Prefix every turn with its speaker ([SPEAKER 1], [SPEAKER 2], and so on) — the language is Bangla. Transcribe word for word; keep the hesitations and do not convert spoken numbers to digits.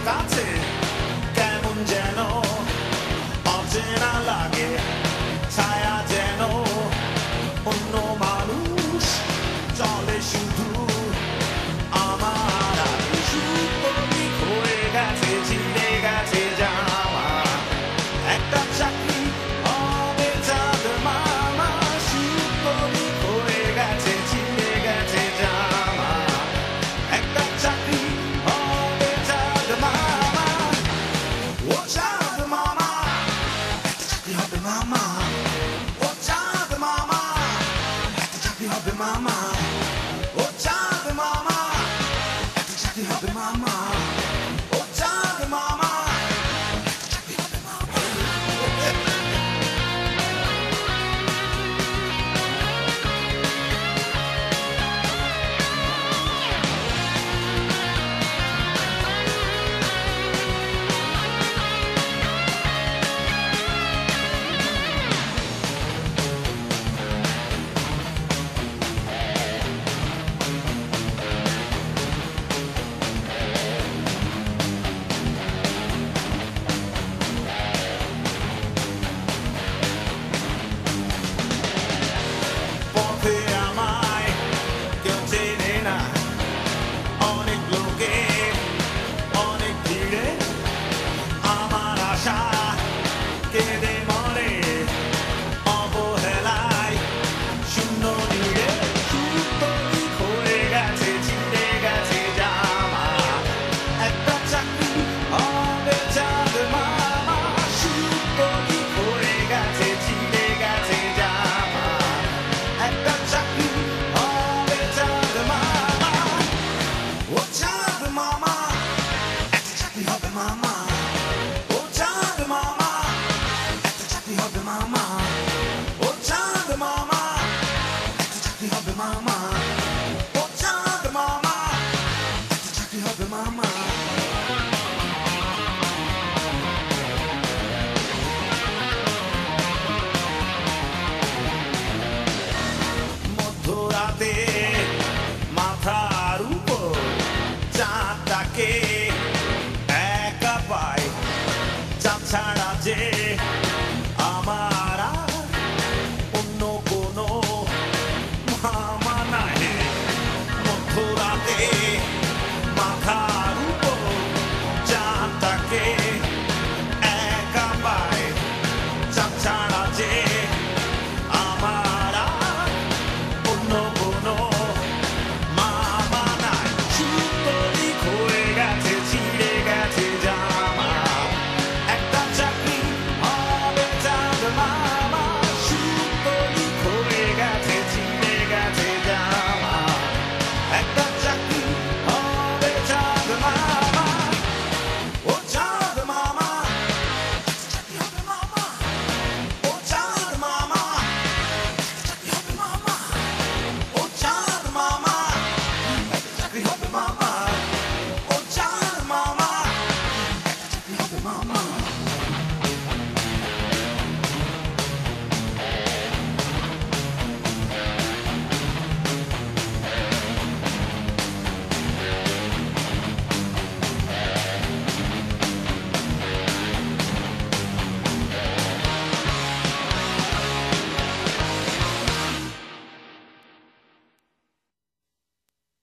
[SPEAKER 1] কাছে কেমন যেন অচেনা লাগে, ছায়া যেন অন্য মানুষ চলে শুধু আমার আগে। সুতলি হয়ে গেছে, ছিঁড়ে গেছে জামা, একটা চাকরি হবে চাঁদ মামা। সুতলি হয়ে গেছে, ছিঁড়ে গেছে জামা, একটা চাকরি হবে চাঁদ মামা। ও চাঁদ মামা, একটা চাকরি হবে মামা। ও চাঁদ মামা, একটা চাকরি হবে মামা। ও চাঁদ মামা, একটা চাকরি হবে মামা। ও চাঁদ মামা, একটা চাকরি হবে মামা। পথে আমায় কেউ চেনে না, অনেক লোকে অনেক ভিড়ে আমার আশা কেঁদে মরে অবহেলায় শূন্য নীড়ে। সুতলি হয়ে গেছে, ছিঁড়ে গেছে জামা, একটা চাকরি হবে চাঁদ মামা। সুতলি হয়ে গেছে, ছিঁড়ে গেছে জামা, একটা চাকরি হবে চাঁদ মামা। ও চাঁদ মামা, একটা চাকরি হবে মামা।